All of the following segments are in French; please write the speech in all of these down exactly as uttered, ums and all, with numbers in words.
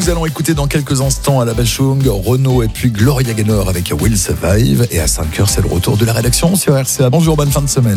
Nous allons écouter dans quelques instants à la Bachung, Renaud et puis Gloria Gaynor avec Will Survive. Et à cinq heures, c'est le retour de la rédaction sur R C A. Bonjour, bonne fin de semaine.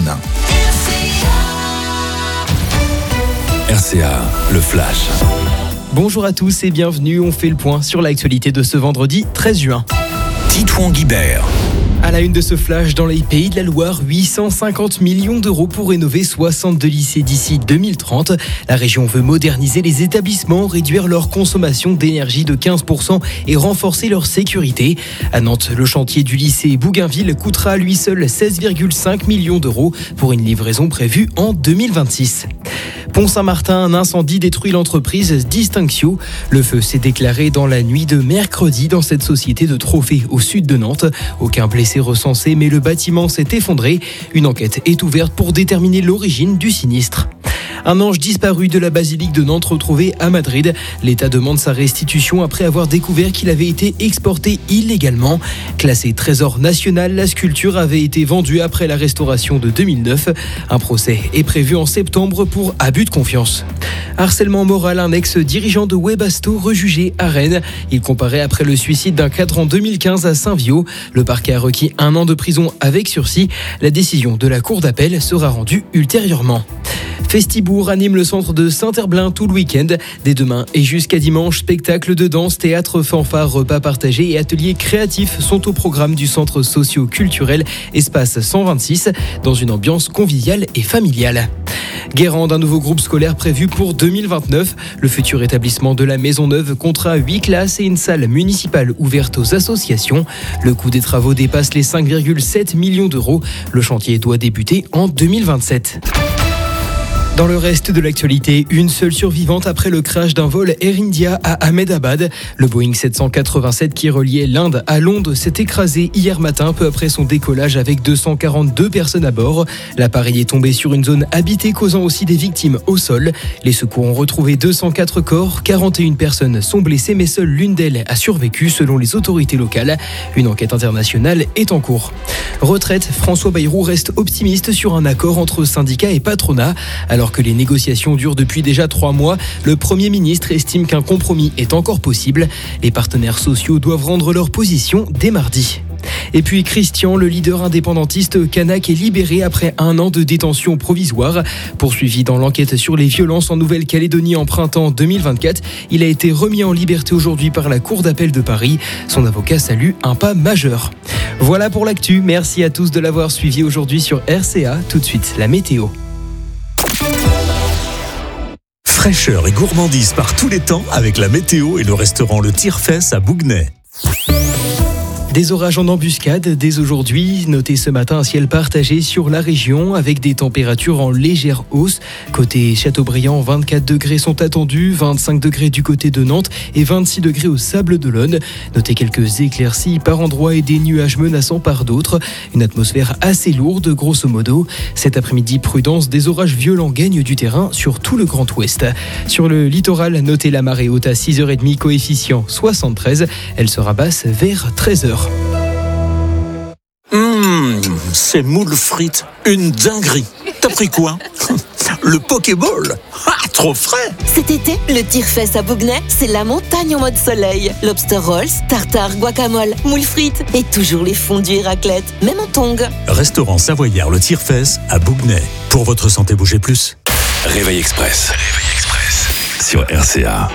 R C A, le flash. Bonjour à tous et bienvenue. On fait le point sur l'actualité de ce vendredi treize juin. Titouan Guibert. À la une de ce flash, dans les Pays de la Loire, huit cent cinquante millions d'euros pour rénover soixante-deux lycées d'ici deux mille trente. La région veut moderniser les établissements, réduire leur consommation d'énergie de quinze pour cent et renforcer leur sécurité. À Nantes, le chantier du lycée Bougainville coûtera à lui seul seize virgule cinq millions d'euros pour une livraison prévue en deux mille vingt-six. Pont-Saint-Martin, un incendie détruit l'entreprise Distinctio. Le feu s'est déclaré dans la nuit de mercredi dans cette société de trophées au sud de Nantes. Aucun blessé recensé, mais le bâtiment s'est effondré. Une enquête est ouverte pour déterminer l'origine du sinistre. Un ange disparu de la basilique de Nantes retrouvé à Madrid. L'État demande sa restitution après avoir découvert qu'il avait été exporté illégalement. Classé trésor national, la sculpture avait été vendue après la restauration de deux mille neuf. Un procès est prévu en septembre pour abus de confiance. Harcèlement moral, un ex-dirigeant de Webasto rejugé à Rennes. Il comparait après le suicide d'un cadre en deux mille quinze à Saint-Viaud. Le parquet a requis un an de prison avec sursis. La décision de la cour d'appel sera rendue ultérieurement. Festibourg anime le centre de Saint-Herblain tout le week-end. Dès demain et jusqu'à dimanche, spectacles de danse, théâtre, fanfare, repas partagés et ateliers créatifs sont au programme du centre socio-culturel Espace cent vingt-six dans une ambiance conviviale et familiale. Guérande, un nouveau groupe scolaire prévu pour deux mille vingt-neuf. Le futur établissement de la Maisonneuve comptera huit classes et une salle municipale ouverte aux associations. Le coût des travaux dépasse les cinq virgule sept millions d'euros. Le chantier doit débuter en deux mille vingt-sept. Dans le reste de l'actualité, une seule survivante après le crash d'un vol Air India à Ahmedabad. Le Boeing sept cent quatre-vingt-sept qui reliait l'Inde à Londres s'est écrasé hier matin peu après son décollage avec deux cent quarante-deux personnes à bord. L'appareil est tombé sur une zone habitée causant aussi des victimes au sol. Les secours ont retrouvé deux cent quatre corps, quarante et une personnes sont blessées mais seule l'une d'elles a survécu selon les autorités locales. Une enquête internationale est en cours. Retraite, François Bayrou reste optimiste sur un accord entre syndicats et patronat. Alors que les négociations durent depuis déjà trois mois, le Premier ministre estime qu'un compromis est encore possible. Les partenaires sociaux doivent rendre leur position dès mardi. Et puis Christian, le leader indépendantiste kanak, est libéré après un an de détention provisoire. Poursuivi dans l'enquête sur les violences en Nouvelle-Calédonie en printemps deux mille vingt-quatre, il a été remis en liberté aujourd'hui par la Cour d'appel de Paris. Son avocat salue un pas majeur. Voilà pour l'actu. Merci à tous de l'avoir suivi aujourd'hui sur R C A. Tout de suite, la météo. Fraîcheur et gourmandise par tous les temps avec la météo et le restaurant Le Tire-Fesse à Bougnay. Des orages en embuscade dès aujourd'hui. Notez ce matin un ciel partagé sur la région avec des températures en légère hausse. Côté Châteaubriand, vingt-quatre degrés sont attendus, vingt-cinq degrés du côté de Nantes et vingt-six degrés au Sables-d'Olonne. Notez quelques éclaircies par endroits et des nuages menaçants par d'autres. Une atmosphère assez lourde, grosso modo. Cet après-midi, prudence, des orages violents gagnent du terrain sur tout le Grand Ouest. Sur le littoral, notez la marée haute à six heures trente, coefficient soixante-treize. Elle sera basse vers treize heures. Mmh, ces moules frites, une dinguerie. T'as pris quoi? Le Pokéball. Ah, trop frais. Cet été, le Tire-Fesse à Bougnay, c'est la montagne en mode soleil. Lobster rolls, tartare, guacamole, moules frites et toujours les fondus et raclettes, même en tongs. Restaurant savoyard Le Tire-Fesse à Bougnay. Pour votre santé, bougez plus. Réveil Express. Réveil Express. Sur R C A.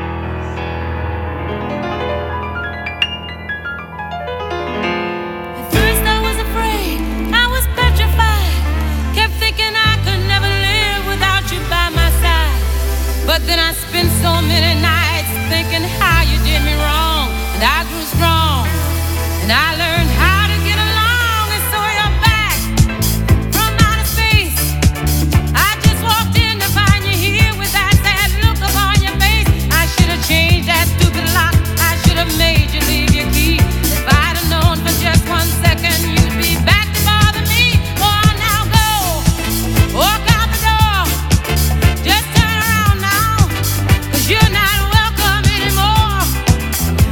But then I spent so many nights thinking how you did me wrong. And I grew strong, and I learned how to get along. And so you're back from outer space. I just walked in to find you here with that sad look upon your face. I should have changed that stupid lock. I should have made you leave your key. If I'd have known for just one second you'd be back to bother me. Oh, now go, walk out the door. Just turn around now, 'cause you're not welcome anymore.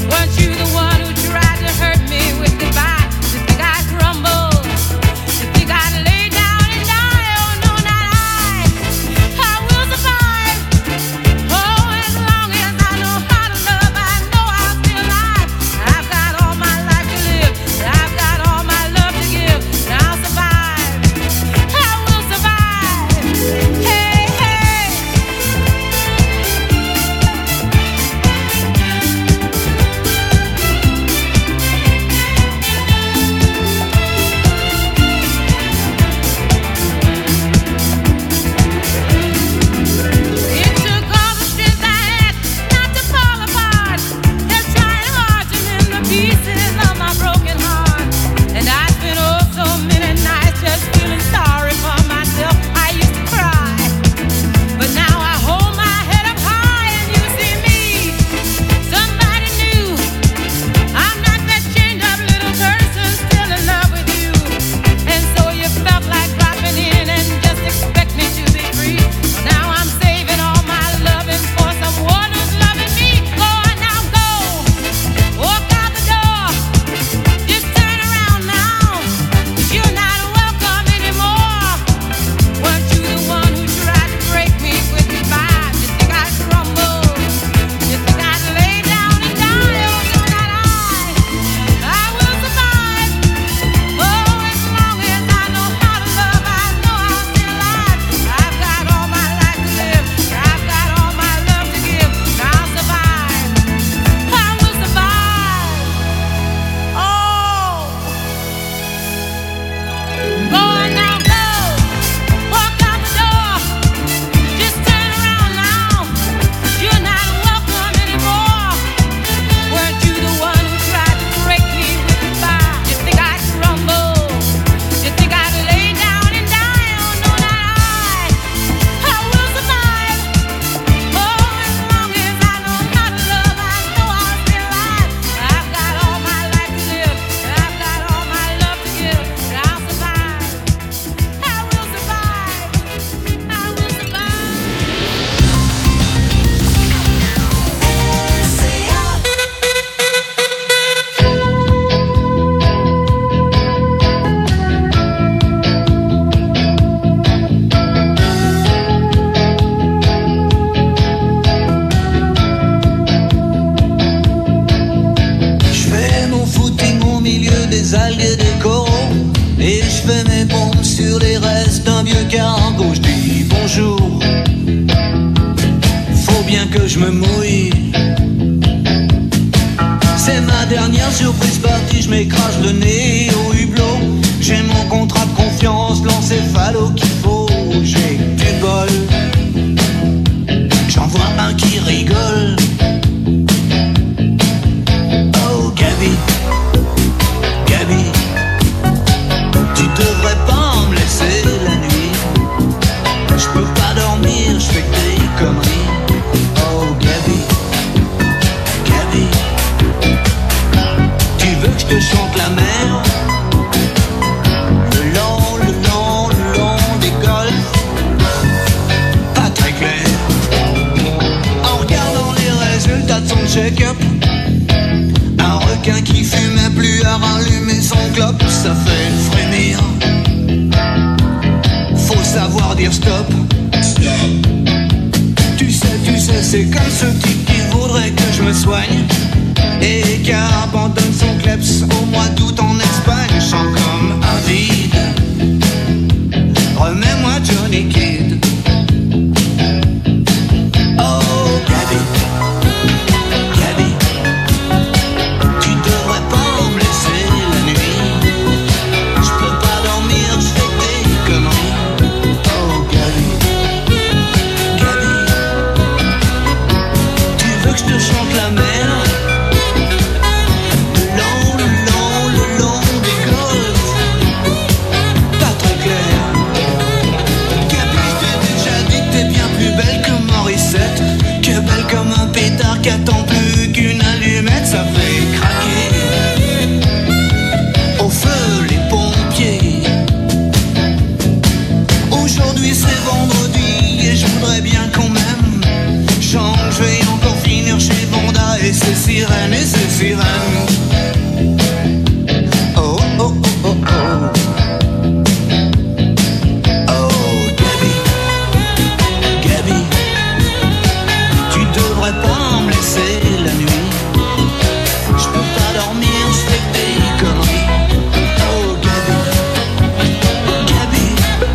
bien que je me mouille. C'est ma dernière surprise partie, je m'écrase le nez au hublot. J'ai mon contrat de confiance, l'encéphalo qu'il faut. J'ai du bol, j'en vois un qui rigole. Oh Gabi, Gabi, tu devrais pas me laisser la nuit. Je peux pas dormir, je fais que des conneries. Oh Gabi, Gabi, tu veux que je te chante la mer? Le long, le long, le long des golfs. Pas très clair. En regardant les résultats de son check-up, un requin qui fumait plus à rallumer son clope, ça fait frémir. Faut savoir dire stop. Tu sais, tu sais, c'est comme ce type qui voudrait que je me soigne et qui abandonne son kleps au mois d'août en Espagne. Je sens comme un vide. Remets-moi Johnny Kidd. Oh Gabi, Gabi, tu devrais pas me laisser la nuit. Je peux pas dormir, je fais des conneries. Oh Gabi, Gabi, tu veux que je te chante la mer? Comme un pétard qui attend plus qu'une allumette, ça fait craquer au feu les pompiers. Aujourd'hui c'est vendredi et je voudrais bien quand même, genre je vais encore finir chez Banda et ses sirènes et ses sirènes. Oh oh oh oh oh. Pas me laisser la nuit. Je peux pas dormir, je fais des conneries. Oh Gabi, Gabi,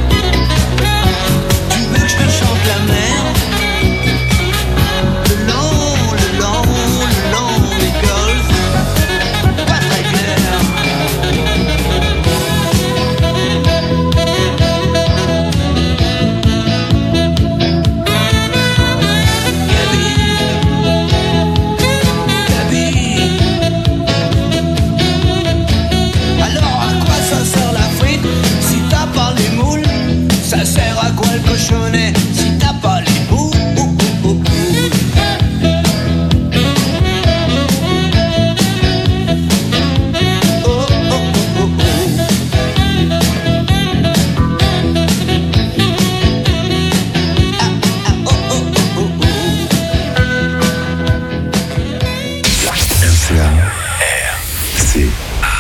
tu veux que je te chante la mer? Le long, le long, le long des golfs. Pas très clair. Ça sert à quoi le cochonnet si t'as pas les bouts? Oh oh oh oh oh. Ah ah oh oh oh oh oh. R C A, R C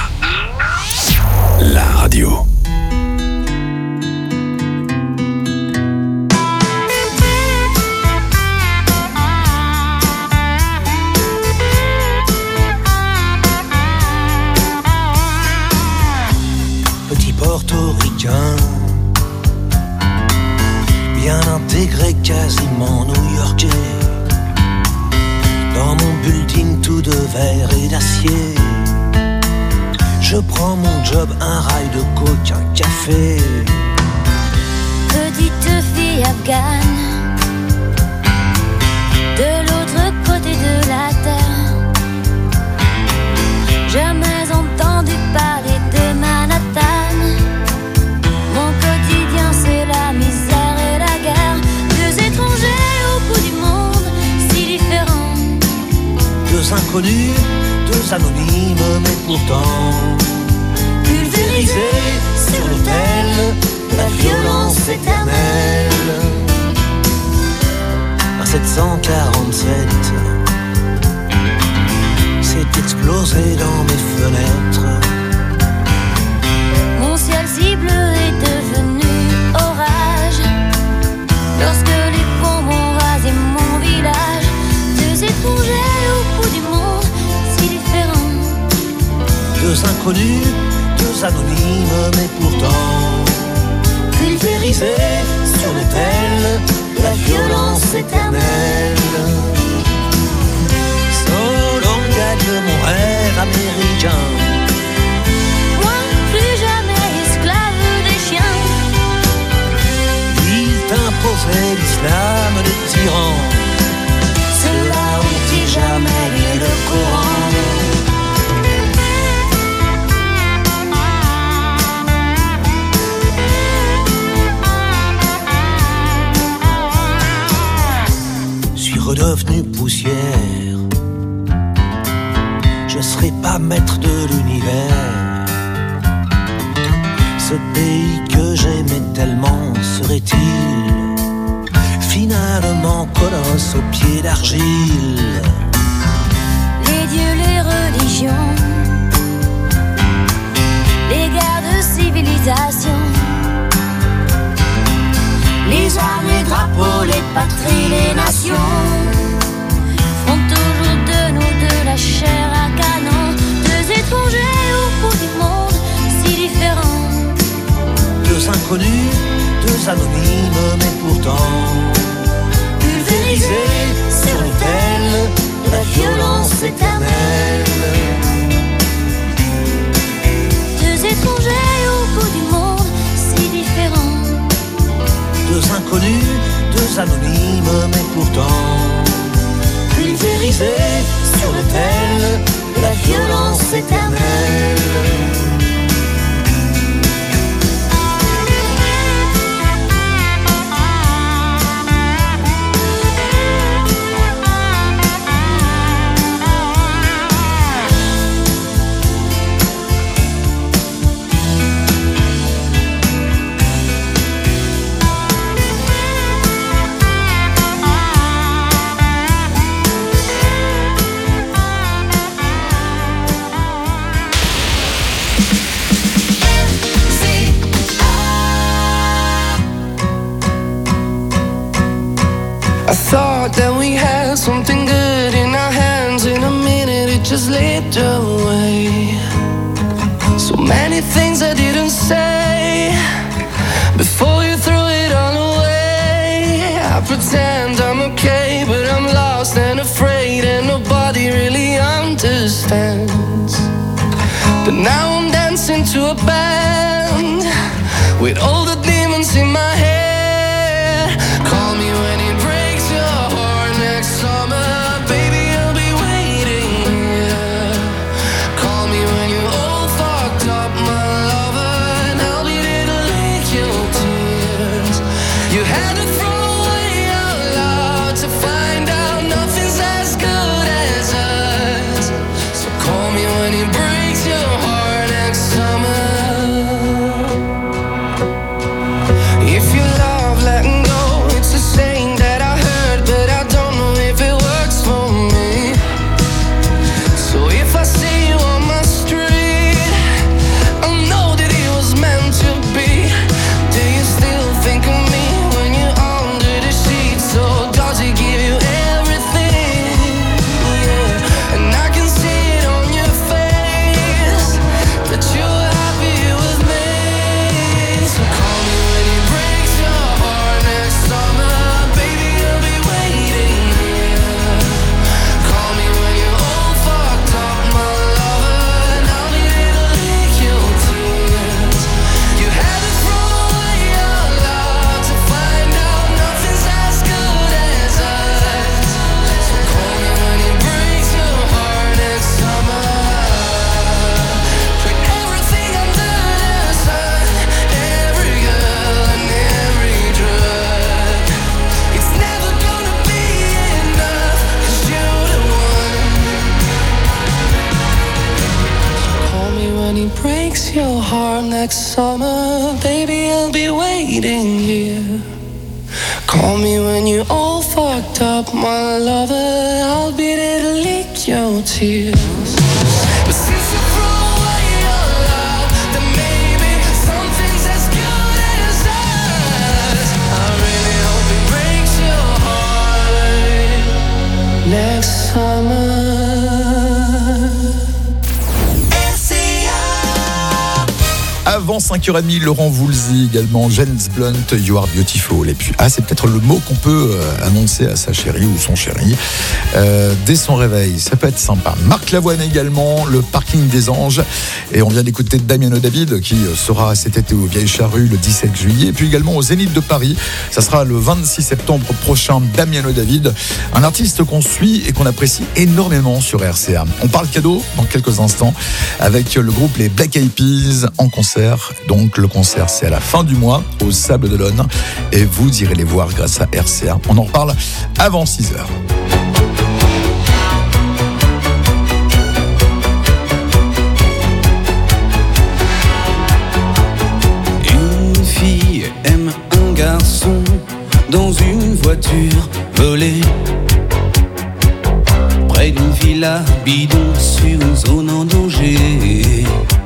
A, la radio. Portoricain, bien intégré, quasiment new-yorkais. Dans mon building tout de verre et d'acier, je prends mon job, un rail de coke, un café. Petite fille afghane, de l'autre côté de la terre, jamais entendu parler de Manhattan. Mon quotidien c'est la misère et la guerre, deux étrangers au bout du monde, si différents. Deux inconnus, deux anonymes, mais pourtant pulvérisés sur l'autel de la violence éternelle. Un sept cent quarante-sept s'est explosé dans mes fenêtres. Mon ciel si bleu est devenu orage lorsque les bombes ont rasé mon village. Deux étrangers au bout du monde, si différents. Deux inconnus, deux anonymes, mais pourtant pulvérisés sur l'autel de la violence éternelle. tyran. C'est là où dit jamais ni le courant. Suis redevenu poussière. Je serai pas maître de l'univers. Ce pays que j'aimais tellement serait-il finalement colosse aux pieds d'argile? Les dieux, les religions, les guerres de civilisation, les armes, les drapeaux, les patries, les nations font toujours de nous de la chair à canon, deux étrangers au bout du monde si différents. Deux inconnus, deux anonymes, mais pourtant pulvérisés sur l'autel de la violence éternelle. Deux étrangers au bout du monde si différents. Deux inconnus, deux anonymes, mais pourtant pulvérisés sur l'autel de la violence éternelle. That we had something good in our hands. In a minute it just slipped away. So many things I didn't say before you threw it all away. I pretend I'm okay, but I'm lost and afraid, and nobody really understands. But now I'm dancing to a band with all the demons in my head. Call me when it breaks your heart next summer, baby, I'll be waiting here. Call me when you're all fucked up, my lover, and I'll be there to lick your tears. You had to throw away your love to find out nothing's as good as us. So call me when it breaks your heart next summer. If you love letting go, it's a saying that I heard, but I don't know if it works for me. So if I see you on my street, I'll know that it was meant to be. Do you still think of me when you're under the sheets? Or does it give you everything? Yeah. And I can see it on your face that you're happy with me. So call me when it breaks your heart next summer, baby, I'll be waiting here. Call me when you're all fucked up, my lover, and I'll be there to lick your tears. You had to throw away your love to find out nothing's as good as us. So call me when it breaks your heart next summer. Put everything under the sun, every girl and every drug. It's never gonna be enough, 'cause you're the one. Call me when it breaks your heart next summer, baby, I'll be waiting here. Call me when you're all fucked up, my lover, I'll be there to lick your tears. But since you threw away your love, then maybe something's as good as us. I really hope it breaks your heart next summer. Avant cinq heures trente, Laurent Voulzy également, James Blunt, You Are Beautiful. Et puis, ah, c'est peut-être le mot qu'on peut euh, annoncer à sa chérie ou son chéri euh, dès son réveil. Ça peut être sympa. Marc Lavoine également, Le Parking des Anges. Et on vient d'écouter Damiano David qui sera cet été aux Vieilles Charrues le dix-sept juillet. Et puis également au Zénith de Paris. Ça sera le vingt-six septembre prochain, Damiano David. Un artiste qu'on suit et qu'on apprécie énormément sur R C A. On parle cadeau dans quelques instants avec le groupe Les Black Eyed Peas en concert. Donc le concert c'est à la fin du mois au Sable d'Olonne et vous irez les voir grâce à R C A. On en reparle avant six heures. Une fille aime un garçon dans une voiture volée près d'une villa bidon sur une zone en danger.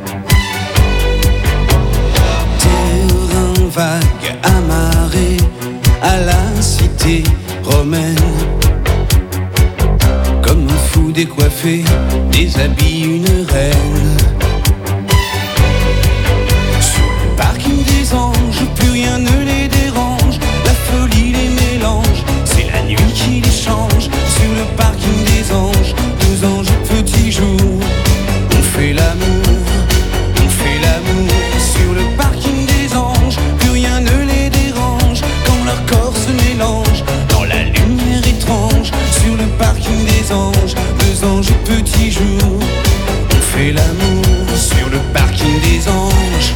Terrain vague amarré à la cité romaine. Comme un fou décoiffé, déshabille une reine. Sur le parking des anges, plus rien ne les dérange. La folie les mélange, c'est la nuit qui les change. Sur le parking des anges, deux anges au petit jour. On fait l'amour, on fait l'amour. Sur le parking des anges, plus rien ne les dérange. Quand leur corps se mélange dans la lumière étrange. Sur le parking des anges, deux anges au petit jour. On fait l'amour sur le parking des anges.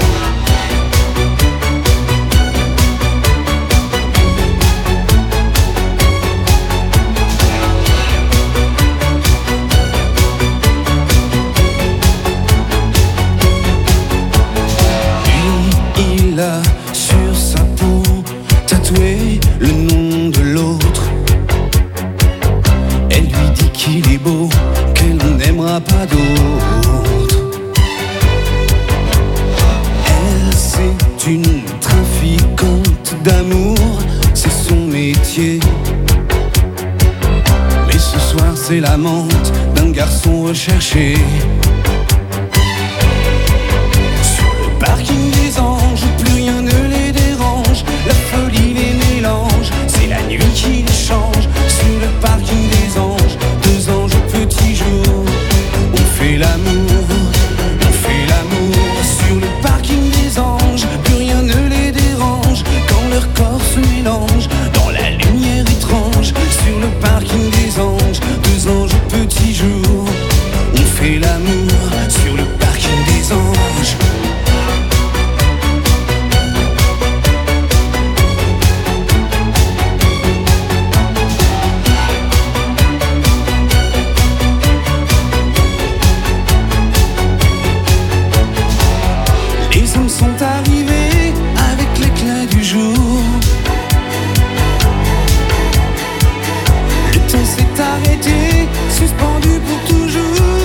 Il a sur sa peau tatoué le nom de l'autre. Elle lui dit qu'il est beau, qu'elle n'aimera pas d'autre. Elle, c'est une trafiquante d'amour, c'est son métier. Mais ce soir, c'est l'amante d'un garçon recherché. Parking des anges, plus rien ne les dérange. La folie les mélange, c'est la nuit qui les change. Sur le parking des anges, deux anges au petit jour. On fait l'amour, on fait l'amour. Sur le parking des anges, plus rien ne les dérange. Quand leur corps se mélange dans la lumière étrange. Sur le parking des anges, deux anges au petit jour. On fait l'amour sur le parking des anges. Sont arrivés avec l'éclat du jour. Le temps s'est arrêté, suspendu pour toujours.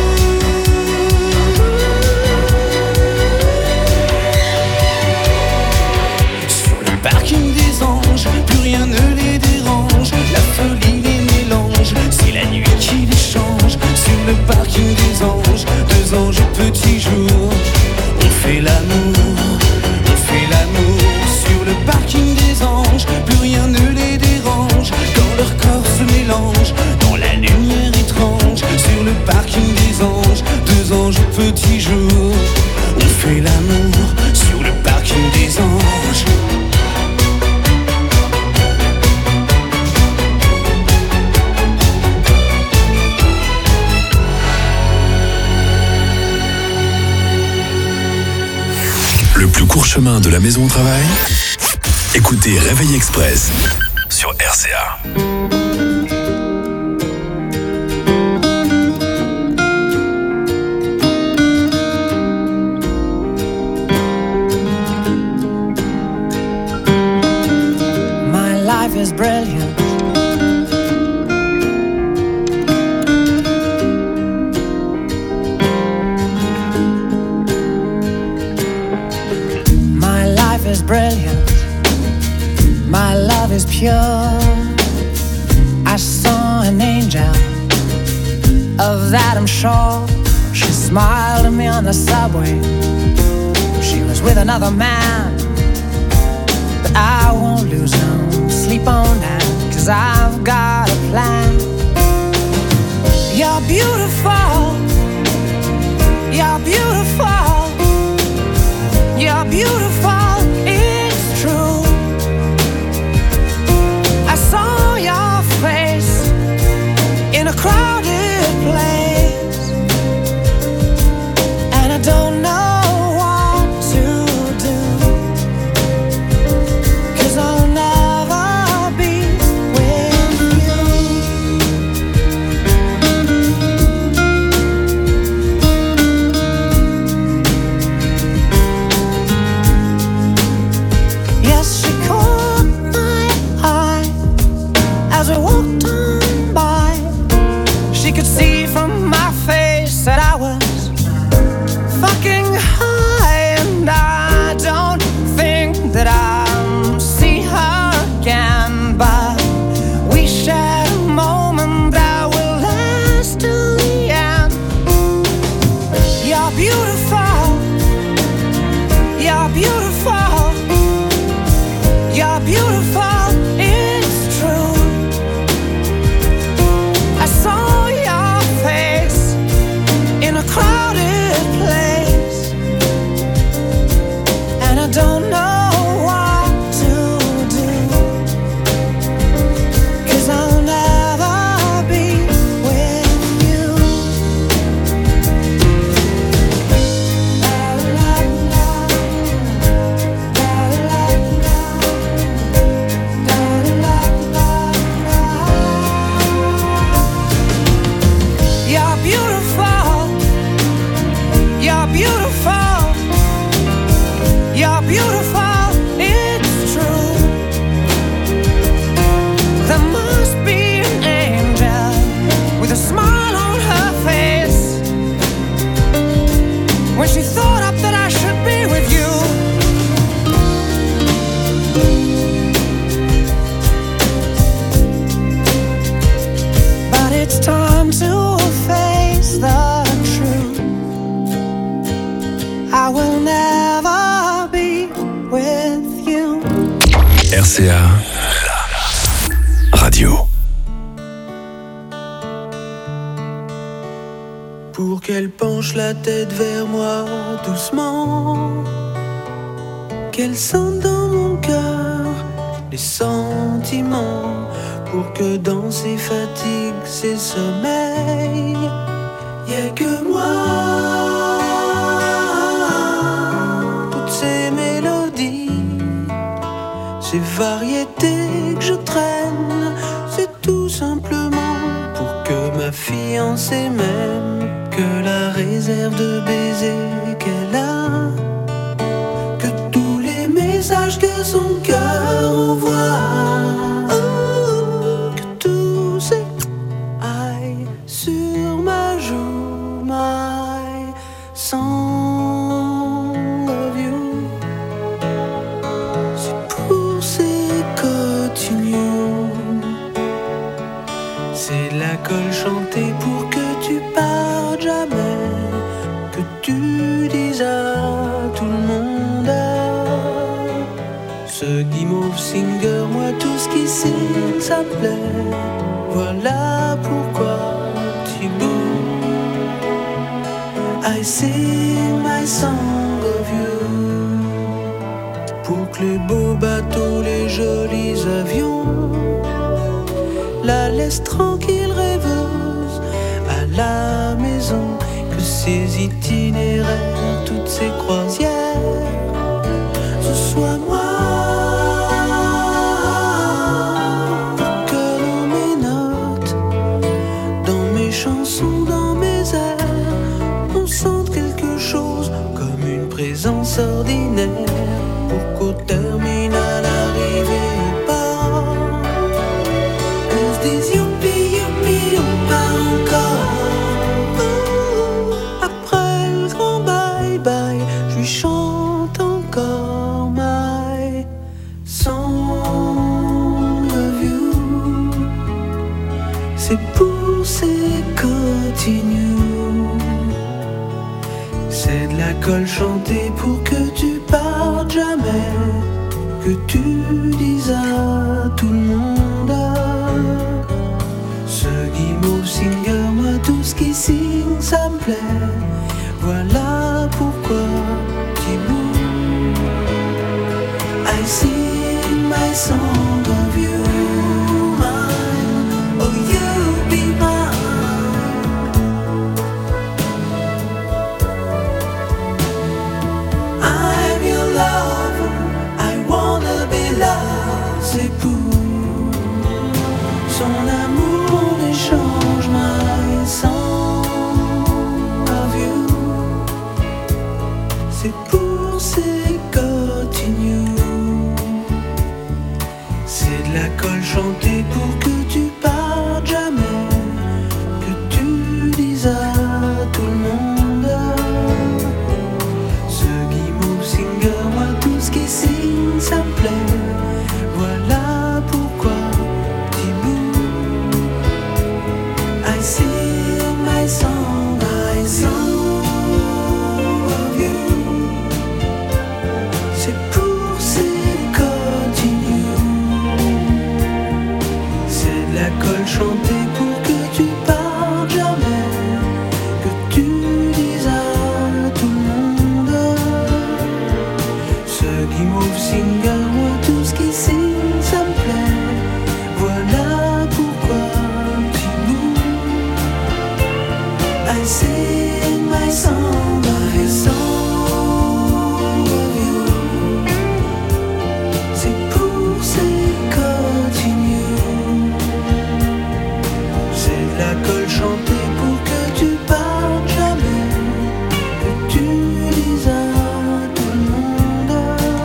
Sur le parking des anges, plus rien ne les dérange. La folie les mélange, c'est la nuit qui les change. Sur le parking des anges, deux anges au petit jour. On fait l'amour, on fait l'amour. Sur le parking des anges, plus rien ne les dérange. Quand leur corps se mélange dans la lumière étrange. Sur le parking des anges, deux anges au petit jour. On fait l'amour sur le parking des anges. Le plus court chemin de la maison au travail? Écoutez Réveil Express sur R C A. My life is brilliant. My life is brilliant. My love is pure. I saw an angel, of that I'm sure. She smiled at me on the subway. she was with another man. But I won't lose no sleep on that, 'cause I've got a plan. You're beautiful, you're beautiful, you're beautiful, it's true. I saw your face in a crowded place, and I don't know what to do, 'cause I'll never be with you. Yes, she caught my eye as we walked on by. She could see from my face that I was fucking high, and I don't think that I'll see her again, but we shared a moment that will last till the end. You're beautiful, you're beautiful, you're beautiful, it's true. I saw your face in a crowded place, and I don't know what to do, 'cause I'll never be with you. La, la, la, la, la, la, la, la. You're beautiful, you're beautiful, you're beautiful, it's true. There must be an angel with a smile on her face when she thought up that I should be with you. But it's time to face the truth. I will never be with you. R C A Radio. Pour qu'elle penche la tête vers moi doucement, qu'elle sente dans mon cœur les sentiments, pour que dans ses fatigues, ses sommeils, y a que moi. Toutes ces mélodies, ces variétés que je traîne, c'est tout simplement pour que ma fiancée m'aime, que la réserve de baisers qu'elle a, que tous les messages que son cœur envoie, oh, que tout ces aille sur ma joue, my song of you. C'est pour ces continues, c'est la colle chantée pour que tu partes jamais, que tu dises à tout le monde, ce guimauve singer, moi tout ce qui signe ça plaît, voilà pourquoi tu bouges. I sing my song of you, pour que les beaux bateaux, les jolis avions la laissent tranquille rêveuse à la maison, que ces itinéraires, toutes ces croisières, ce soit moi. Que dans mes notes, dans mes chansons, dans mes airs, on sente quelque chose comme une présence ordinaire, pour qu'au terminal arrivé au port, on se dise youpi, youpi, on part encore. Oh, après le grand bye bye, je lui chante encore my song of you. C'est pour ces continues C'est de la colle chantée pour que tu partes jamais, que tu dises à tout le monde. Ce guimauve singer, moi tout ce qui signe ça me plaît. Voilà pourquoi Thibaut, I sing my song of you, mine, oh you be mine. I'm your lover, I wanna be loved. C'est pour son amour on échange my song of you. C'est pour ces continue. C'est de la colle chantée pour que tu partes jamais, que tu dises à tout le monde. Ce guimauve singer, moi tout ce qui signe ça me plaît. Voilà pourquoi Thibaut, I sing my song, I song of you. C'est pour ces continues. C'est de la colle chantée pour que tu partes jamais, que tu dises à tout le monde. Ce guimauve singer, moi tout ce qui signe ça me plaît. Voilà pourquoi Thibaut, I sing my song, I song of you. C'est pour ces continues. C'est de la colle chantée pour que tu partes jamais, que tu dises à tout le monde.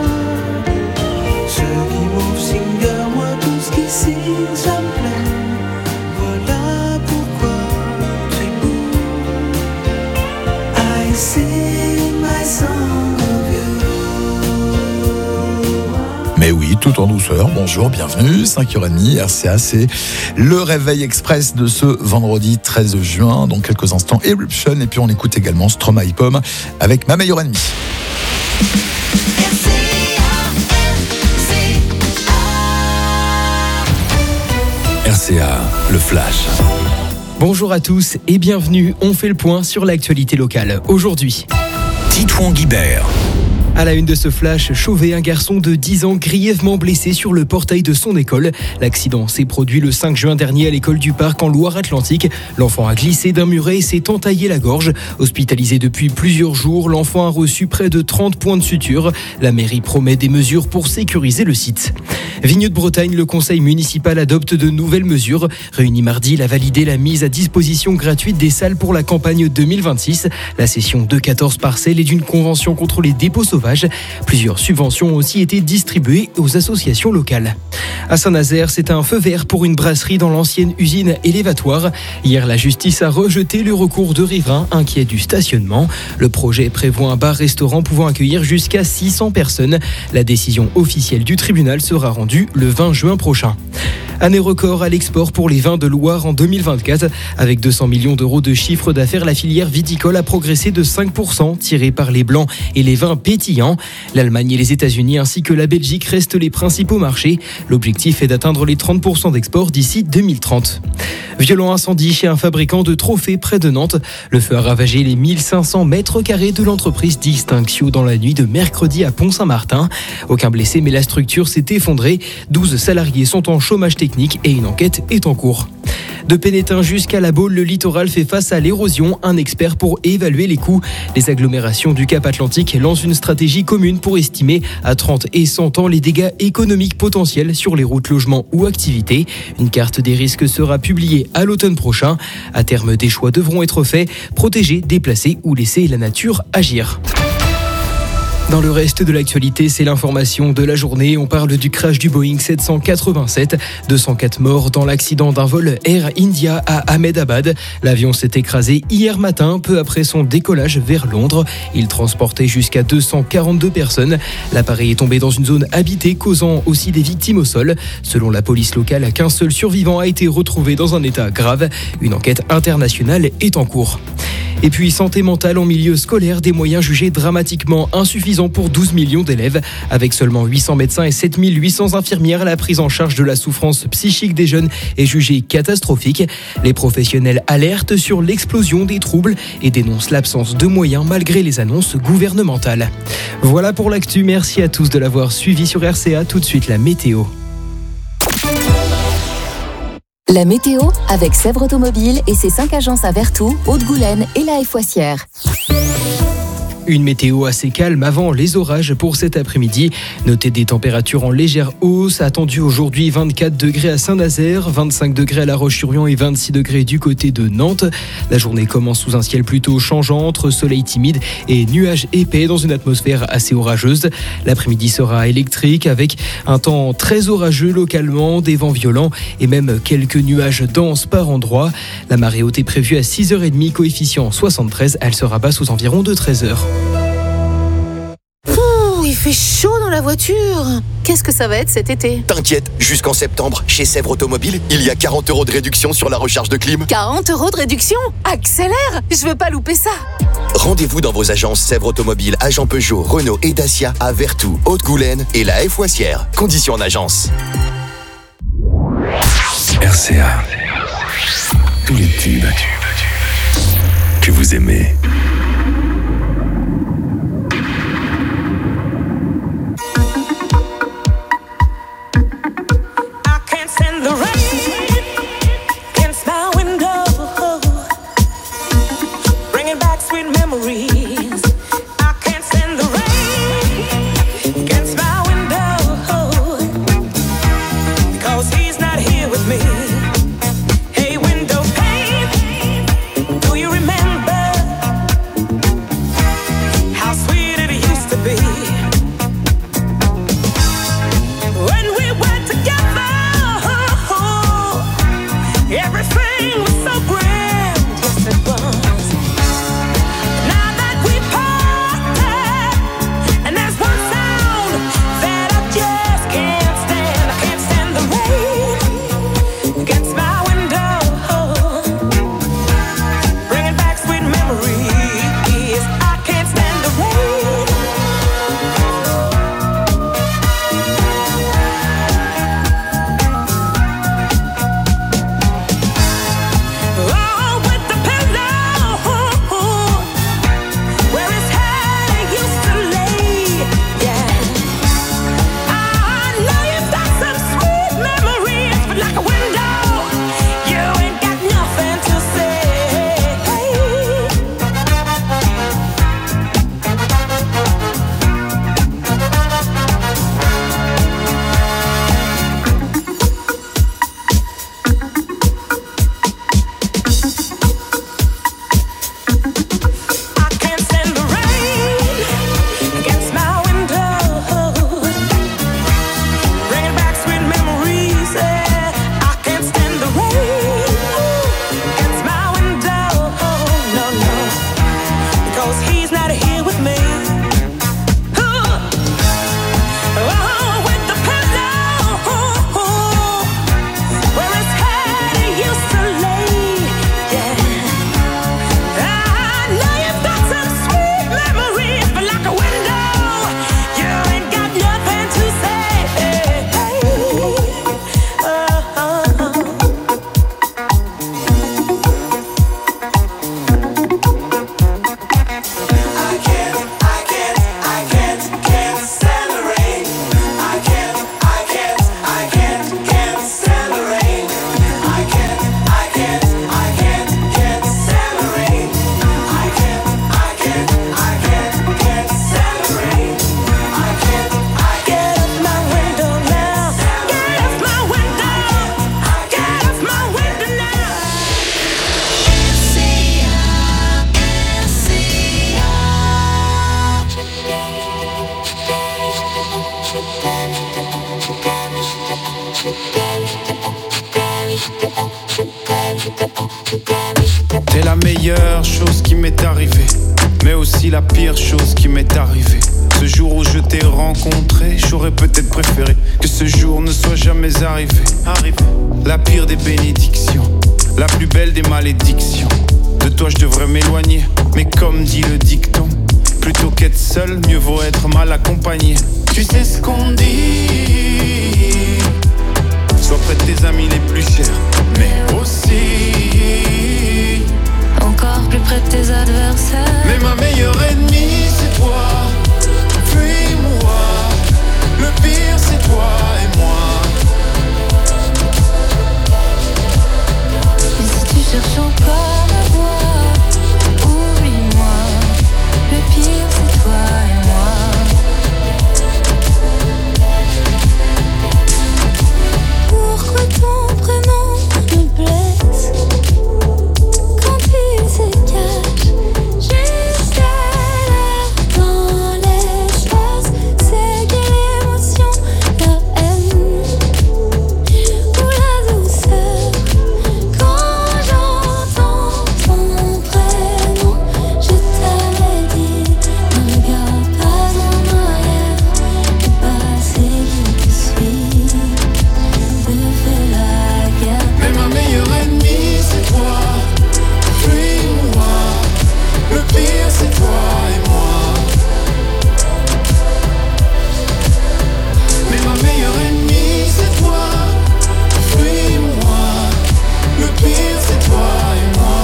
Ce guimauve singer, moi tout ce qui signe ça me plaît. Voilà pourquoi Thibaut, I sing my song of you. Mais oui, tout en douceur. Bonjour, bienvenue. cinq heures trente, R C A, c'est le réveil express de ce vendredi treize juin. Dans quelques instants, Eruption. Et puis on écoute également Stromae Pomme avec Ma meilleure ennemie. R C A, le flash. Bonjour à tous et bienvenue. On fait le point sur l'actualité locale. Aujourd'hui, Titouan Guibert. à la une de ce flash, Chauvet, un garçon de dix ans grièvement blessé sur le portail de son école. L'accident s'est produit le cinq juin dernier à l'école du Parc en Loire-Atlantique. L'enfant a glissé d'un muret et s'est entaillé la gorge. Hospitalisé depuis plusieurs jours, l'enfant a reçu près de trente points de suture. La mairie promet des mesures pour sécuriser le site. Vigneux de Bretagne, le conseil municipal adopte de nouvelles mesures. Réuni mardi, il a validé la mise à disposition gratuite des salles pour la campagne deux mille vingt-six. La cession de quatorze parcelles et d'une convention contre les dépôts sauvages. Plusieurs subventions ont aussi été distribuées aux associations locales. À Saint-Nazaire, c'est un feu vert pour une brasserie dans l'ancienne usine élévatoire. Hier, la justice a rejeté le recours de riverains inquiets du stationnement. Le projet prévoit un bar-restaurant pouvant accueillir jusqu'à six cents personnes. La décision officielle du tribunal sera rendue le vingt juin prochain. Année record à l'export pour les vins de Loire en deux mille vingt-quatre. Avec deux cents millions d'euros de chiffre d'affaires, la filière viticole a progressé de cinq pour cent, tirée par les blancs et les vins pétillants. L'Allemagne et les États-Unis ainsi que la Belgique restent les principaux marchés. L'objectif est d'atteindre les trente pour cent d'export d'ici deux mille trente. Violent incendie chez un fabricant de trophées près de Nantes. Le feu a ravagé les mille cinq cents mètres carrés de l'entreprise Distinctio dans la nuit de mercredi à Pont-Saint-Martin. Aucun blessé, mais la structure s'est effondrée. douze salariés sont en chômage technique et une enquête est en cours. De Pénétin jusqu'à la Baule, le littoral fait face à l'érosion. Un expert pour évaluer les coûts. Les agglomérations du Cap Atlantique lancent une stratégie commune pour estimer à trente et cent ans les dégâts économiques potentiels sur les routes, logements ou activités. Une carte des risques sera publiée à l'automne prochain. À terme, des choix devront être faits, protéger, déplacer ou laisser la nature agir. Dans le reste de l'actualité, c'est l'information de la journée. On parle du crash du Boeing sept cent quatre-vingt-sept. deux cent quatre morts dans l'accident d'un vol Air India à Ahmedabad. L'avion s'est écrasé hier matin, peu après son décollage vers Londres. Il transportait jusqu'à deux cent quarante-deux personnes. L'appareil est tombé dans une zone habitée, causant aussi des victimes au sol. Selon la police locale, qu'un seul survivant a été retrouvé dans un état grave. Une enquête internationale est en cours. Et puis santé mentale en milieu scolaire, des moyens jugés dramatiquement insuffisants pour douze millions d'élèves. Avec seulement huit cents médecins et sept mille huit cents infirmières, la prise en charge de la souffrance psychique des jeunes est jugée catastrophique. Les professionnels alertent sur l'explosion des troubles et dénoncent l'absence de moyens malgré les annonces gouvernementales. Voilà pour l'actu, merci à tous de l'avoir suivi sur R C A. Tout de suite la météo. La météo avec Sèvres Automobile et ses cinq agences à Vertou, Haute-Goulaine et la Foissière. Une météo assez calme avant les orages pour cet après-midi. Notez des températures en légère hausse. Attendu aujourd'hui vingt-quatre degrés à Saint-Nazaire, vingt-cinq degrés à La Roche-sur-Yon et vingt-six degrés du côté de Nantes. La journée commence sous un ciel plutôt changeant entre soleil timide et nuages épais dans une atmosphère assez orageuse. L'après-midi sera électrique avec un temps très orageux localement, des vents violents et même quelques nuages denses par endroits. La marée haute est prévue à six heures trente, coefficient soixante-treize. Elle sera basse aux environs de treize heures. Il fait chaud dans la voiture. Qu'est-ce que ça va être cet été? T'inquiète, jusqu'en septembre, chez Sèvres Automobile, il y a quarante euros de réduction sur la recharge de clim. quarante euros de réduction? Accélère! Je veux pas louper ça. Rendez-vous dans vos agences Sèvres Automobile, agents Peugeot, Renault et Dacia à Vertou, Haute-Goulaine et la Foissière. Conditions en agence. R C A. Tous les tubes que vous aimez. T'es la meilleure chose qui m'est arrivée, mais aussi la pire chose qui m'est arrivée. Ce jour où je t'ai rencontré, j'aurais peut-être préféré que ce jour ne soit jamais arrivé. Arrivé. La pire des bénédictions, la plus belle des malédictions. De toi je devrais m'éloigner, mais comme dit le dicton, plutôt qu'être seul, mieux vaut être mal accompagné. Tu sais ce qu'on dit, sois près de tes amis les plus chers, mais aussi encore plus près de tes adversaires. Mais ma meilleure ennemie c'est toi, fuis-moi. Le pire c'est toi et moi. Et si tu cherches encore ma voix, oublie-moi. Le pire c'est toi et moi. Pourquoi ton prénom me blesse quand il se cache jusqu'à l'heure dans l'espace? C'est quelle émotion, la haine ou la douceur? Quand j'entends ton prénom, je t'avais dit, ne regarde pas en arrière. Le passé qui te suit te fait la guerre. Mais ma meilleure ennemie c'est toi, fuis-moi. Le pire c'est toi et moi. Mais ma meilleure ennemie c'est toi, fuis-moi. Le pire c'est toi et moi.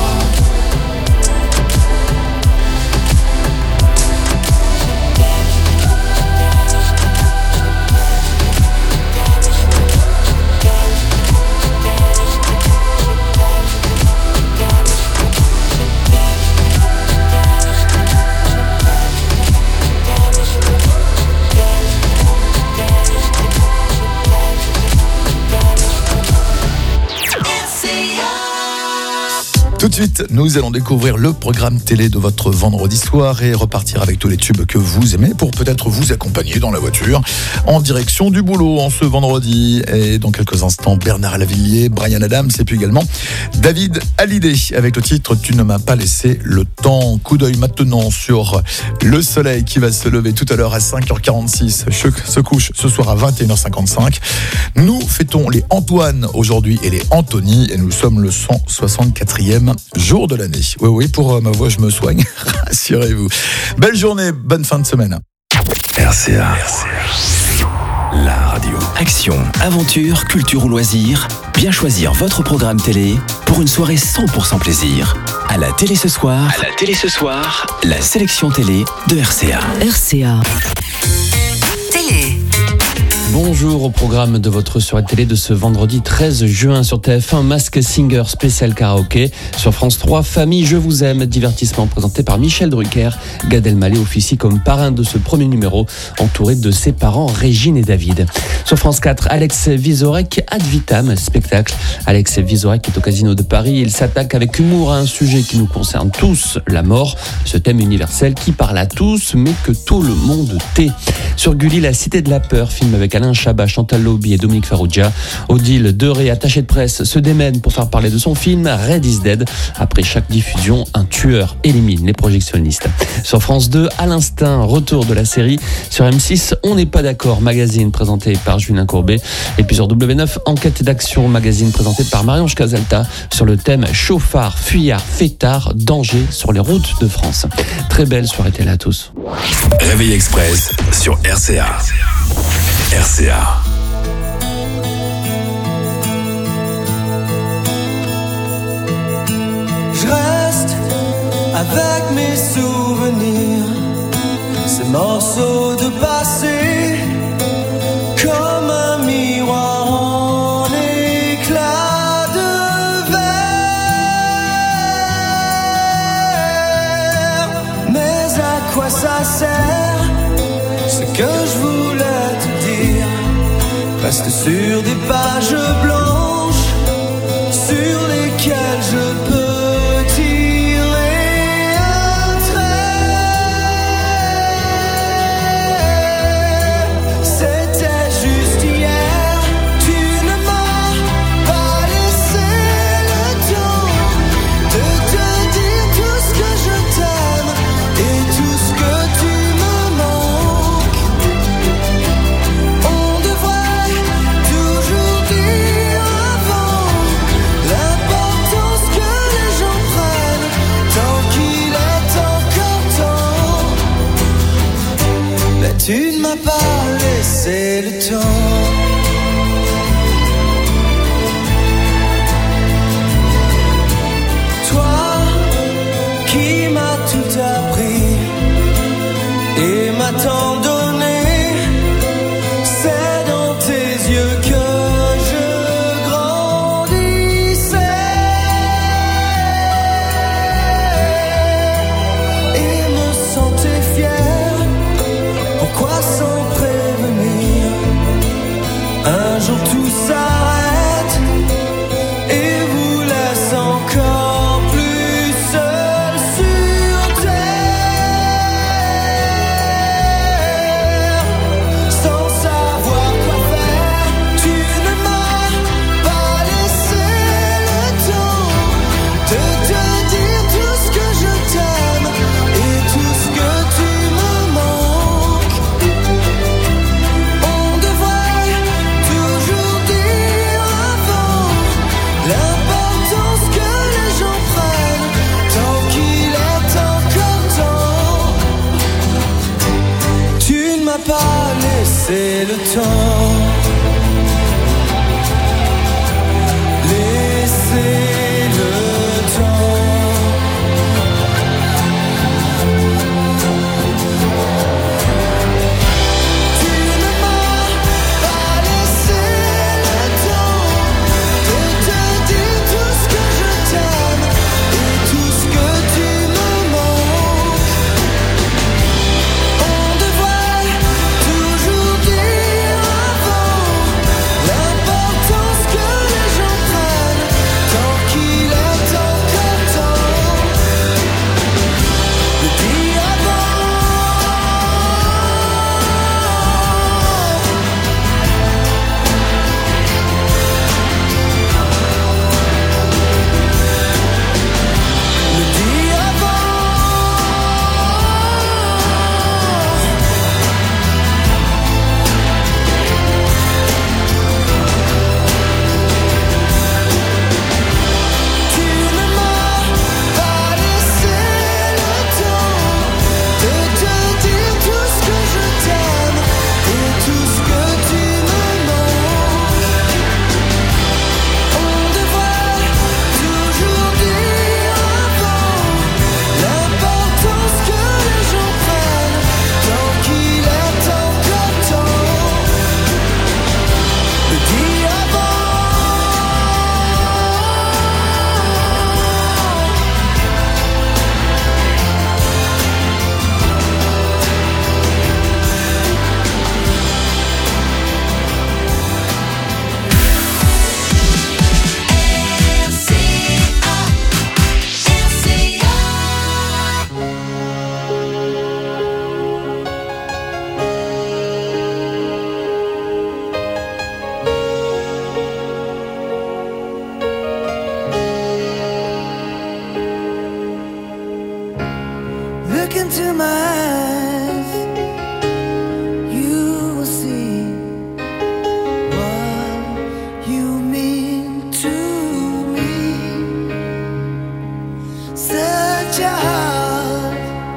Tout de suite, nous allons découvrir le programme télé de votre vendredi soir et repartir avec tous les tubes que vous aimez pour peut-être vous accompagner dans la voiture en direction du boulot en ce vendredi. Et dans quelques instants, Bernard Lavilliers, Bryan Adams et puis également David Hallyday avec le titre « Tu ne m'as pas laissé le temps ». Coup d'œil maintenant sur le soleil qui va se lever tout à l'heure à cinq heures quarante-six, se couche ce soir à vingt et une heures cinquante-cinq. Nous fêtons les Antoine aujourd'hui et les Anthony et nous sommes le cent soixante-quatrième jour de l'année. Oui, oui, pour ma voix, je me soigne. Rassurez-vous. Belle journée, bonne fin de semaine. R C A. La radio. Action, aventure, culture ou loisirs. Bien choisir votre programme télé pour une soirée cent pour cent plaisir. À la télé ce soir. À la télé ce soir. La sélection télé de R C A. R C A. Télé. Bonjour au programme de votre soirée télé de ce vendredi treize juin sur T F un, Masked Singer spécial karaoké. Sur France trois, Famille, je vous aime, divertissement présenté par Michel Drucker. Gad Elmaleh officie comme parrain de ce premier numéro, entouré de ses parents Régine et David. Sur France quatre, Alex Vizorek, Ad Vitam, spectacle. Alex Vizorek est au Casino de Paris. Il s'attaque avec humour à un sujet qui nous concerne tous, la mort. Ce thème universel qui parle à tous, mais que tout le monde tait. Sur Gulli, La Cité de la Peur, film avec Alain Chabat, Chantal Lauby et Dominique Farrugia. Odile Deré, attaché de presse, se démène pour faire parler de son film Red is Dead. Après chaque diffusion, un tueur élimine les projectionnistes. Sur France deux, À l'instinct, retour de la série. Sur M six, On n'est pas d'accord, magazine présenté par Julien Courbet. Et puis sur W neuf, Enquête d'action, magazine présenté par Marie-Ange Casalta sur le thème chauffard, fuyard, fêtard, danger sur les routes de France. Très belle soirée télé à tous. Réveil Express sur R C A. R C A. Je reste avec mes souvenirs, ces morceaux de passé, comme un miroir en éclat de verre. Mais à quoi ça sert? Ce que je voulais te dire reste sur des pages blanches sur lesquelles je peux tirer un trait. C'était juste hier, tu ne m'as pas laissé le temps de te dire tout ce que je t'aime et tout ce que tu me manques. On devrait toujours dire avant l'importance que m'as pas laissé le temps. Toi qui m'as tout appris et m'as tant donné, c'est dans tes yeux que je grandissais et me sentais fier. Pourquoi sans prévenir, un jour tout s'arrête et vous laisse encore plus seul sur terre, sans savoir quoi faire. Tu ne m'as pas laissé le temps de te dire tout ce que je t'aime et tout ce que tu me manques. On devrait toujours dire avant l'importance que les gens prennent tant qu'il est encore temps. Tu ne m'as pas laissé le temps. Laissez le temps. Tu ne m'as pas laissé le temps de te dire tout ce que je t'aime et tout ce que tu me manques. On devrait toujours dire avant l'importance que les gens prennent tant qu'il est encore temps. Le dire avant. Le dire avant. Tu ne m'as pas laissé le temps de te dire tout ce que je t'aime et tout ce que tu me manques. On devrait toujours dire avant l'importance que les gens prennent tant qu'il est encore temps. Le dire avant. Look into my eyes, you will see what you mean to me. Such a heart,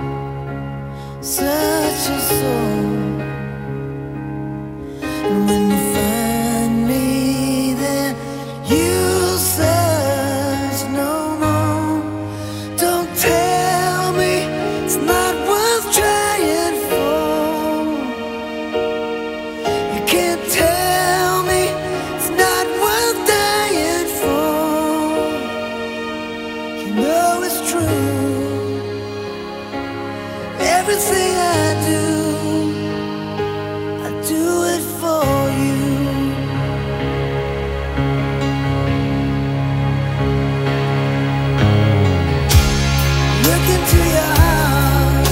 such a soul. And when you find me there, you'll search no more. Don't tell me it's not worth trying for. You can't tell me it's not worth dying for. You know it's true. Everything I do, I do it for you. Look into your heart,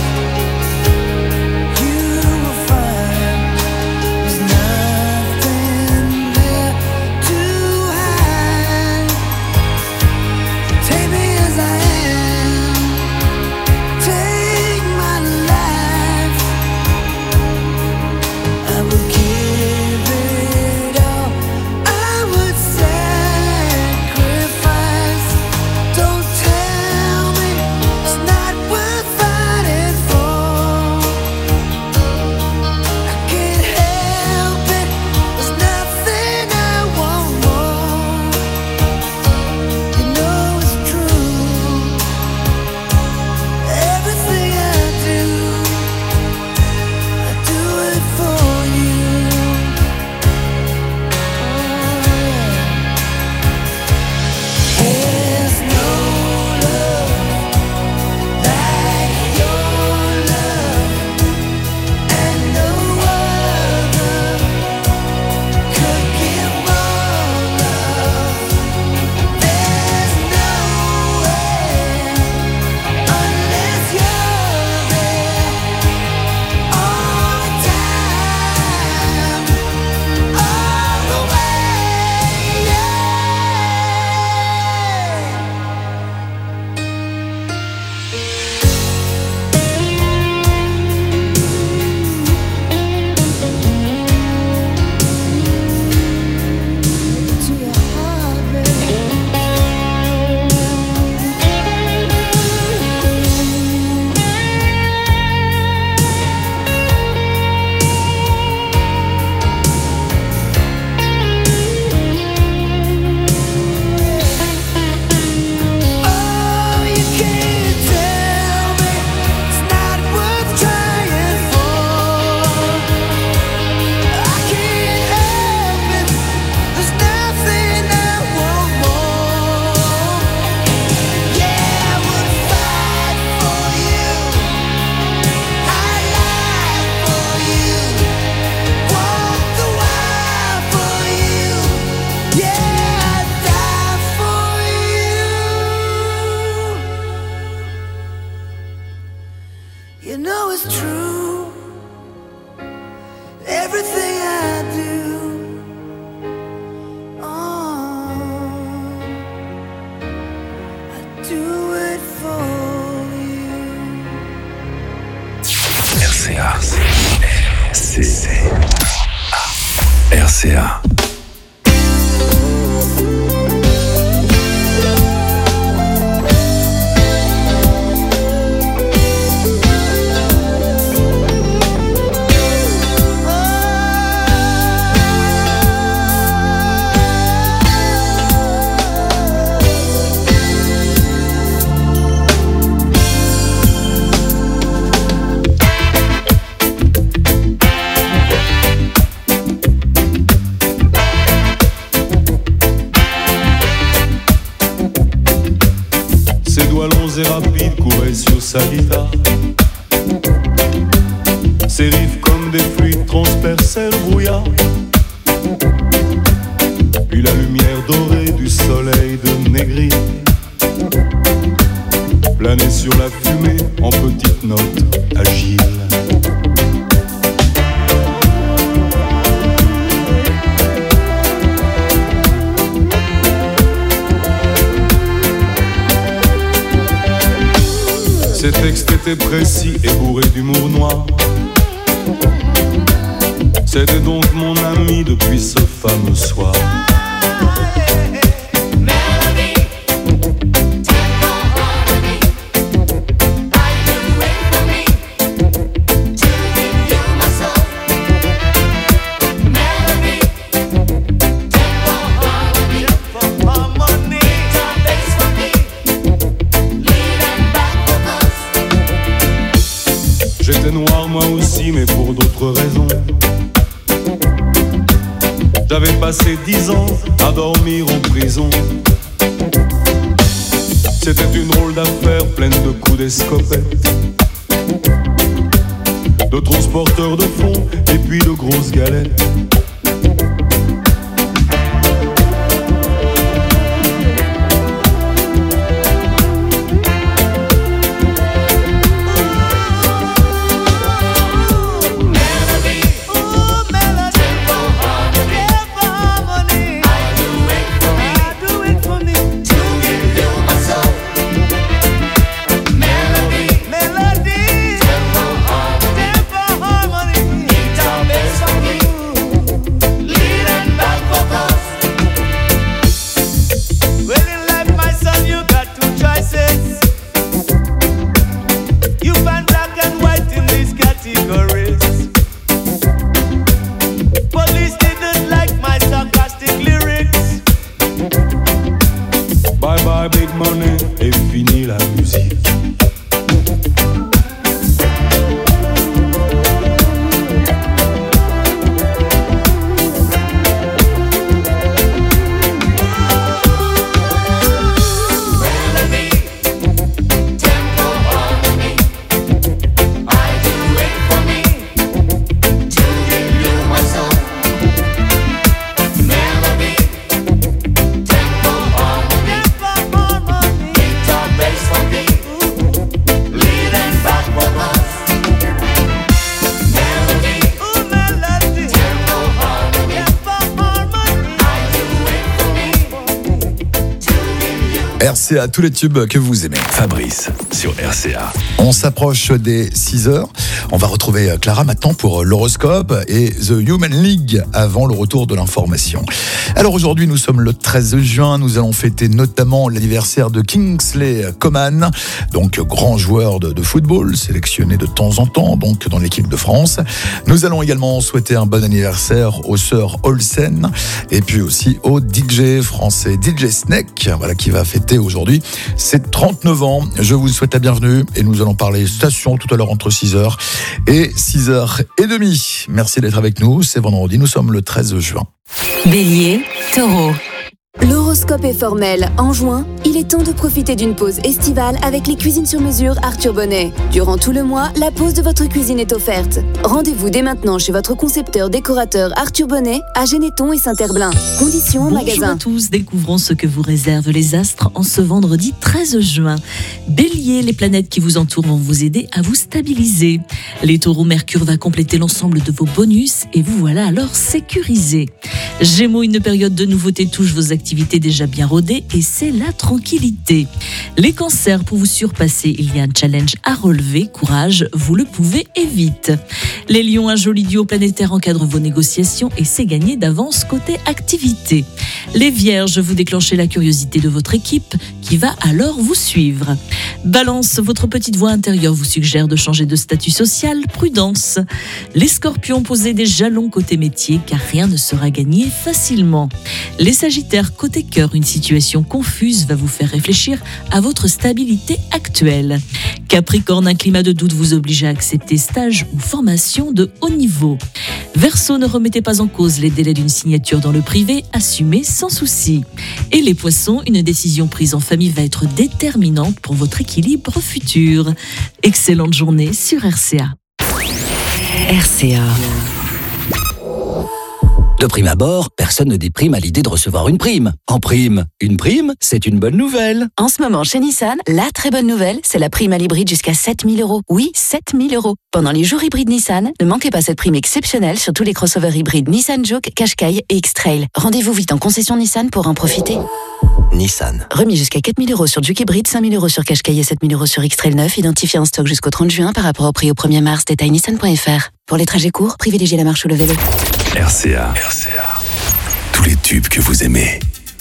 you will find there's nothing there to hide. Take me as I am, take my life. C A R C A. Et rapide courait sur sa guitare. Ses riffs comme des fluides transperçaient le brouillard. Puis la lumière dorée du soleil de Négri planait sur la fumée en petites notes agiles. Ses textes étaient précis et bourrés d'humour noir. C'était donc mon ami depuis ce fameux soir. J'étais noir moi aussi, mais pour d'autres raisons. J'avais passé dix ans à dormir en prison. C'était une drôle d'affaire pleine de coups d'escopette, de transporteurs de fonds et puis de grosses galettes. R C A, tous les tubes que vous aimez. Fabrice sur R C A. On s'approche des six heures. On va retrouver Clara maintenant pour l'horoscope et The Human League avant le retour de l'information. Alors aujourd'hui, nous sommes le treize juin. Nous allons fêter notamment l'anniversaire de Kingsley Coman, donc grand joueur de, de football, sélectionné de temps en temps donc dans l'équipe de France. Nous allons également souhaiter un bon anniversaire aux sœurs Olsen et puis aussi au D J français D J Snake, voilà, qui va fêter aujourd'hui ses trente-neuf ans. Je vous souhaite la bienvenue et nous allons parler station tout à l'heure entre six heures et six heures trente. Merci d'être avec nous. C'est vendredi, nous sommes le treize juin. Bélier, Taureau. L'horoscope est formel. En juin, il est temps de profiter d'une pause estivale avec les cuisines sur mesure Arthur Bonnet. Durant tout le mois, la pause de votre cuisine est offerte. Rendez-vous dès maintenant chez votre concepteur décorateur Arthur Bonnet à Généton et Saint-Herblain. Conditions en magasin. Bonjour à tous, découvrons ce que vous réservent les astres en ce vendredi treize juin. Bélier, les planètes qui vous entourent vont vous aider à vous stabiliser. Les taureaux, Mercure va compléter l'ensemble de vos bonus et vous voilà alors sécurisés. Gémeaux, une période de nouveauté touche vos activités déjà bien rodées et c'est la tranquillité. Les cancers, pour vous surpasser, il y a un challenge à relever. Courage, vous le pouvez et vite. Les lions, un joli duo planétaire encadre vos négociations et c'est gagné d'avance côté activité. Les vierges, vous déclenchez la curiosité de votre équipe qui va alors vous suivre. Balance, votre petite voix intérieure vous suggère de changer de statut social. Prudence. Les scorpions, posez des jalons côté métier car rien ne sera gagné facilement. Les sagittaires, côté cœur, une situation confuse va vous faire réfléchir à votre stabilité actuelle. Capricorne, un climat de doute vous oblige à accepter stage ou formation de haut niveau. Verseau, ne remettez pas en cause les délais d'une signature dans le privé, assumez sans souci. Et les poissons, une décision prise en famille va être déterminante pour votre équilibre futur. Excellente journée sur R C A. R C A. De prime abord, personne ne déprime à l'idée de recevoir une prime. En prime, une prime, c'est une bonne nouvelle. En ce moment, chez Nissan, la très bonne nouvelle, c'est la prime à l'hybride jusqu'à sept mille euros. Oui, sept mille euros. Pendant les jours hybrides Nissan, ne manquez pas cette prime exceptionnelle sur tous les crossovers hybrides Nissan Juke, Qashqai et X-Trail. Rendez-vous vite en concession Nissan pour en profiter. Nissan. Remis jusqu'à quatre mille euros sur Juke hybride, cinq mille euros sur Qashqai et sept mille euros sur X-Trail neuf, identifié en stock jusqu'au trente juin par rapport au prix au premier mars. Détail nissan point f r. Pour les trajets courts, privilégiez la marche ou le vélo. R C A. R C A. Tous les tubes que vous aimez.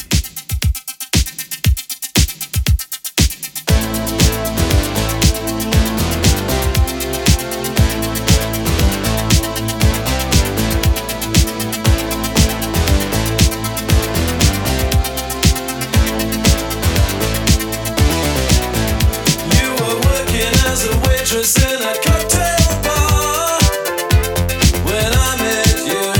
You were working as a waitress in a cocktail bar when I met you.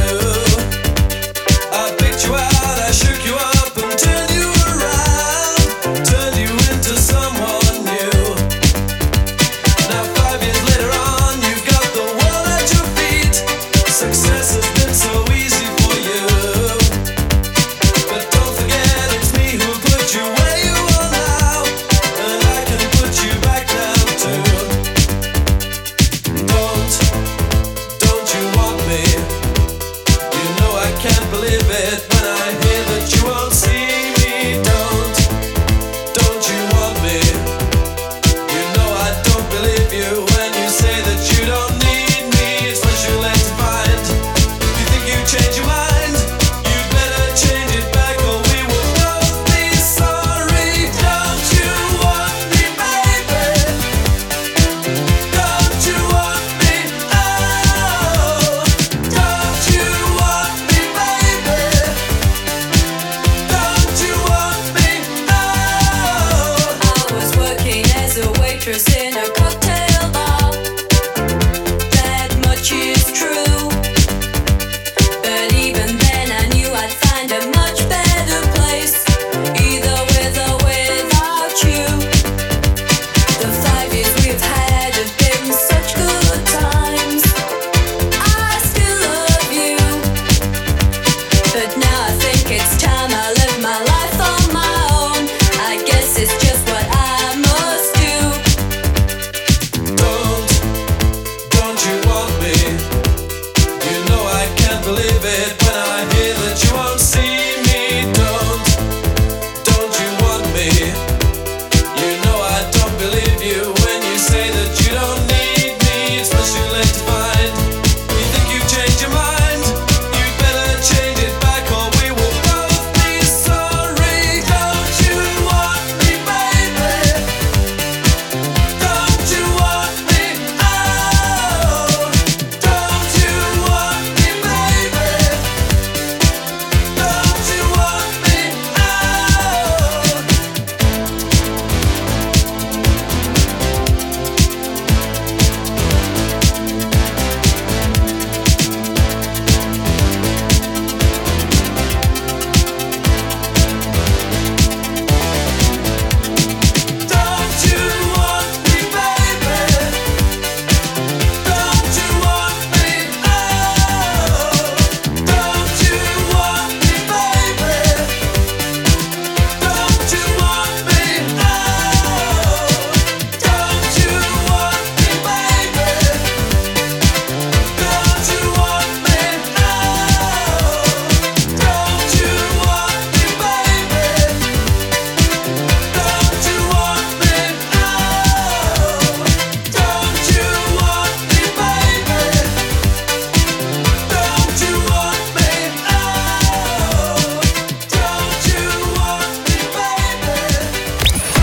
I picked you out, I shook you up and turned you around, turned you into someone new. Now five years later on, you've got the world at your feet. Success has been so easy for you, but don't forget it's me who put you where you are now, and I can put you back down too. Don't, don't you want me? You know I can't believe it when I hear that you won't see me. Don't, don't you want me? You know I don't believe you when you say that you don't need me. It's much too late to find. You think you change your mind? You better change it back or we will both be sorry. Don't you want me, baby? Don't you want me? Oh, don't you want me, baby? Don't you want me? Oh, I was working as a waitress in a